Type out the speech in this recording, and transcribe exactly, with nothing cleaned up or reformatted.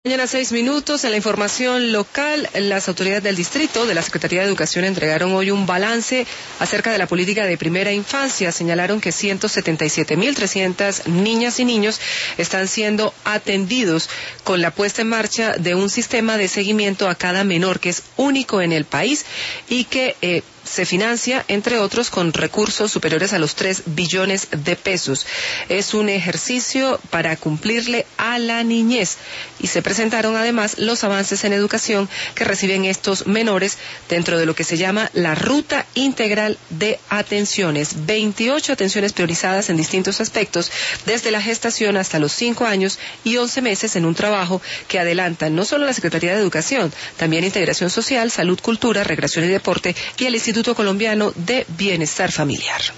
Mañana seis minutos, en la información local, las autoridades del distrito de la Secretaría de Educación entregaron hoy un balance acerca de la política de primera infancia. Señalaron que ciento setenta y siete mil trescientas niñas y niños están siendo atendidos con la puesta en marcha de un sistema de seguimiento a cada menor que es único en el país y que eh, se financia, entre otros, con recursos superiores a los tres billones de pesos. Es un ejercicio para cumplirle a la niñez y se presentaron además los avances en educación que reciben estos menores dentro de lo que se llama la Ruta Integral de Atenciones. veintiocho atenciones priorizadas en distintos aspectos, desde la gestación hasta los cinco años y once meses en un trabajo que adelantan no solo la Secretaría de Educación, también Integración Social, Salud, Cultura, Recreación y Deporte y el Instituto Colombiano de Bienestar Familiar.